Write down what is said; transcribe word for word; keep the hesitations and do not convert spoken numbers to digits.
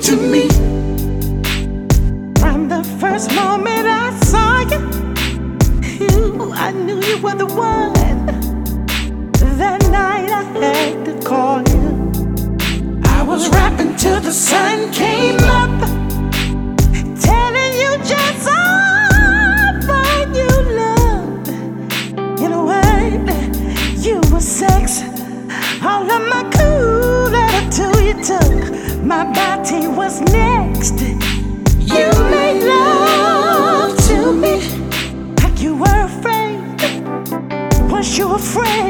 to me. From the first moment I saw you, you, I knew you were the one. That night I had to call you. I was rapping till the sun came up, telling you just how fine you loved. In a word, you were sex. All of my cool attitude you took. My body was next. You made love to me like you were afraid. Was you afraid?